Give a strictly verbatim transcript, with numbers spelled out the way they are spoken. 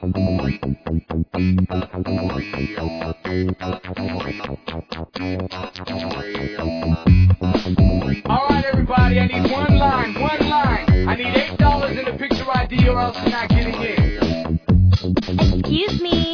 Alright everybody, I need one line, one line. I need eight dollars in the picture I D or else you're not getting in. Excuse me.